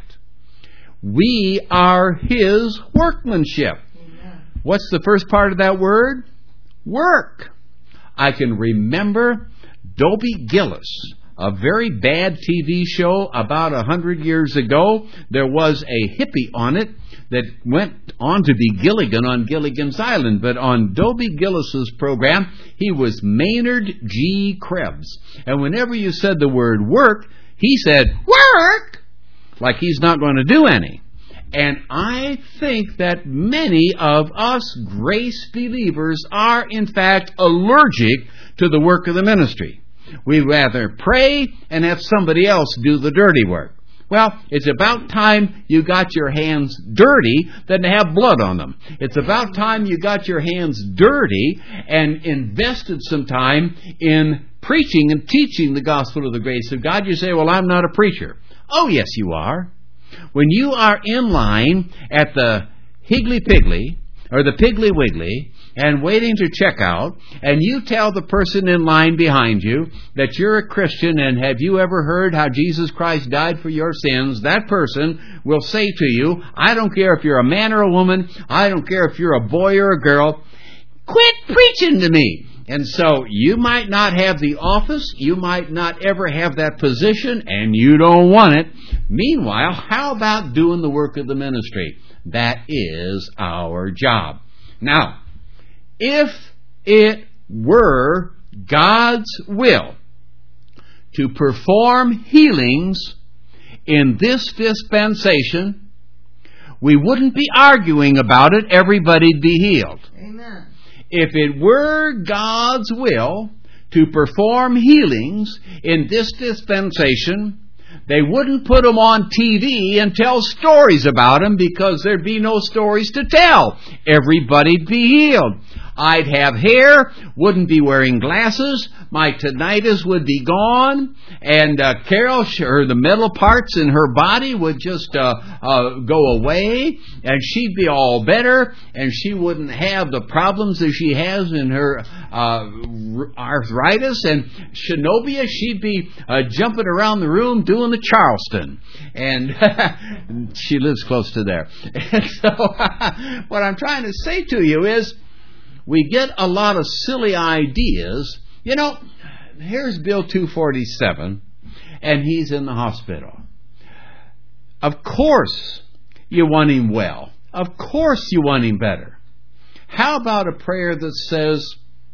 B: We are His workmanship. Amen. What's the first part of that word? Work. I can remember Dobie Gillis, a very bad TV show about 100 years ago. There was a hippie on it that went on to be Gilligan on Gilligan's Island. But on Dobie Gillis's program, he was Maynard G. Krebs. And whenever you said the word work, he said, work! Like he's not going to do any. And I think that many of us grace believers are, in fact, allergic to the work of the ministry. We rather pray and have somebody else do the dirty work. Well, it's about time you got your hands dirty than to have blood on them. It's about time you got your hands dirty and invested some time in preaching and teaching the gospel of the grace of God. You say, well, I'm not a preacher. Oh, yes, you are. When you are in line at the Higgly Piggly or the Piggly Wiggly and waiting to check out, and you tell the person in line behind you that you're a Christian and have you ever heard how Jesus Christ died for your sins, that person will say to you, I don't care if you're a man or a woman, I don't care if you're a boy or a girl, quit preaching to me. And so you might not have the office, you might not ever have that position, and you don't want it. Meanwhile, how about doing the work of the ministry? That is our job. Now, if it were God's will to perform healings in this dispensation, we wouldn't be arguing about it. Everybody'd be healed.
A: Amen.
B: If it were God's will to perform healings in this dispensation, they wouldn't put them on TV and tell stories about them, because there'd be no stories to tell. Everybody'd be healed. I'd have hair, wouldn't be wearing glasses, my tinnitus would be gone, and Carol, the metal parts in her body would just go away, and she'd be all better, and she wouldn't have the problems that she has in her arthritis, and Shenobia, she'd be jumping around the room doing the Charleston, and she lives close to there. And so what I'm trying to say to you is, we get a lot of silly ideas. You know, here's Bill 247, and he's in the hospital. Of course, you want him well. Of course you want him better. How about a prayer that says,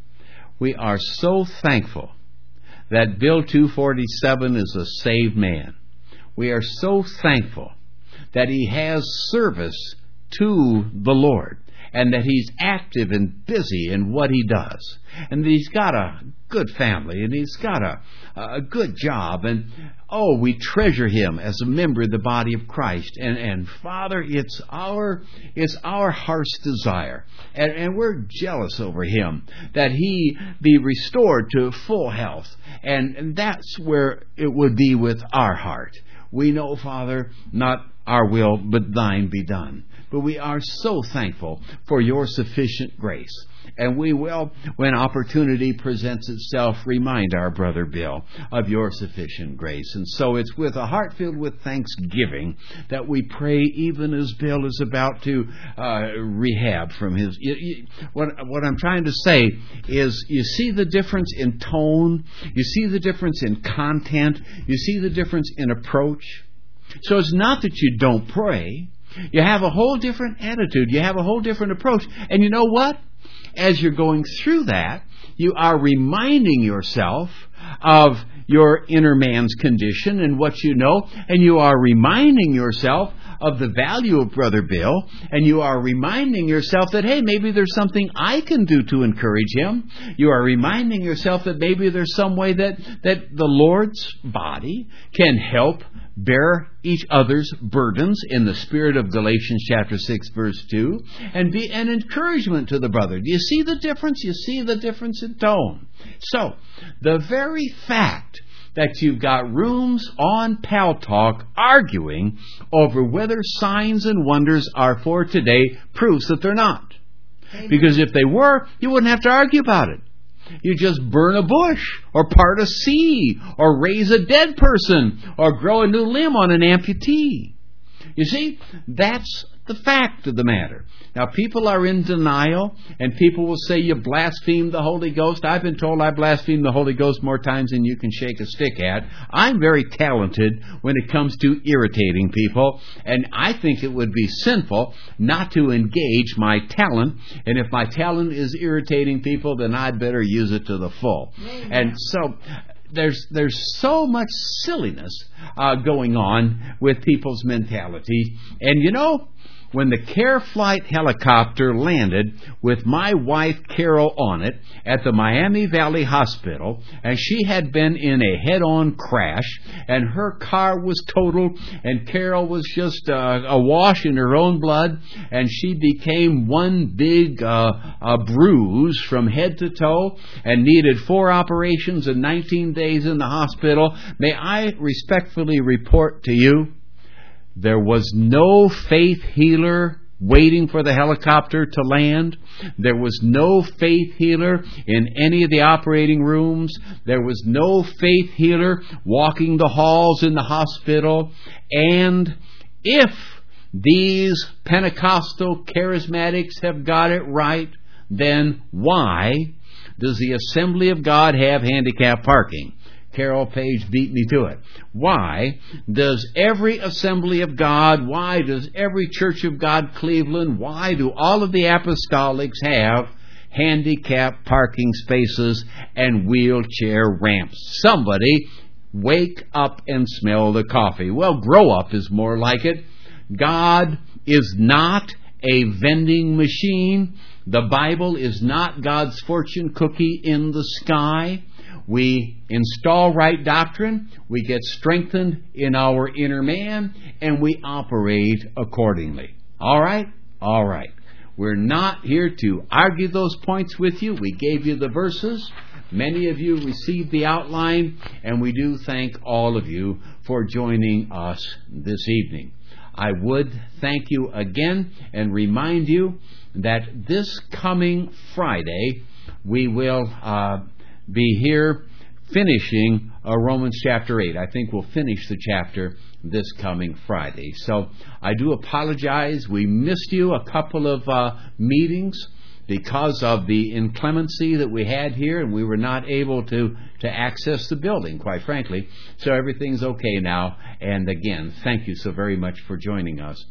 B: we are so thankful that Bill 247 is a saved man. We are so thankful that he has service to the Lord, and that he's active and busy in what he does, and that he's got a good family, and he's got a good job, and we treasure him as a member of the body of Christ. And Father, it's our heart's desire, and we're jealous over him, that he be restored to full health, and that's where it would be with our heart. We know, Father, not our will, but thine be done. But we are so thankful for your sufficient grace. And we will, when opportunity presents itself, remind our brother Bill of your sufficient grace. And so it's with a heart filled with thanksgiving that we pray, even as Bill is about to rehab from his... What I'm trying to say is, you see the difference in tone, you see the difference in content, you see the difference in approach. So it's not that you don't pray. You have a whole different attitude. You have a whole different approach. And you know what? As you're going through that, you are reminding yourself of your inner man's condition and what you know, and you are reminding yourself of the value of Brother Bill, and you are reminding yourself that, hey, maybe there's something I can do to encourage him. You are reminding yourself that maybe there's some way that the Lord's body can help bear each other's burdens in the spirit of Galatians chapter 6, verse 2, and be an encouragement to the brother. Do you see the difference? You see the difference in tone. So, the very fact that you've got rooms on Pal Talk arguing over whether signs and wonders are for today proves that they're not. Amen. Because if they were, you wouldn't have to argue about it. You just burn a bush, or part a sea, or raise a dead person, or grow a new limb on an amputee. You see, that's the fact of the matter. Now, people are in denial, and people will say you blaspheme the Holy Ghost. I've been told I blaspheme the Holy Ghost more times than you can shake a stick at. I'm very talented when it comes to irritating people, and I think it would be sinful not to engage my talent. And if my talent is irritating people, then I'd better use it to the full. Amen. And so there's so much silliness going on with people's mentality. And you know, when the Care Flight helicopter landed with my wife Carol on it at the Miami Valley Hospital, and she had been in a head-on crash, and her car was totaled, and Carol was just awash in her own blood, and she became one big bruise from head to toe, and needed 4 operations and 19 days in the hospital. May I respectfully report to you, there was no faith healer waiting for the helicopter to land. There was no faith healer in any of the operating rooms. There was no faith healer walking the halls in the hospital. And if these Pentecostal charismatics have got it right, then why does the Assembly of God have handicap parking? Carol Page beat me to it. Why does every Assembly of God, why does every Church of God Cleveland, why do all of the apostolics have handicap parking spaces and wheelchair ramps? Somebody wake up and smell the coffee. Well, grow up is more like it. God is not a vending machine. The Bible is not God's fortune cookie in the sky. We install right doctrine, we get strengthened in our inner man, and we operate accordingly. All right? All right. We're not here to argue those points with you. We gave you the verses. Many of you received the outline, and we do thank all of you for joining us this evening. I would thank you again and remind you that this coming Friday we will be here finishing Romans chapter 8. I think we'll finish the chapter this coming Friday. So I do apologize. We missed you a couple of meetings because of the inclemency that we had here, and we were not able to access the building, quite frankly. So everything's okay now. And again, thank you so very much for joining us.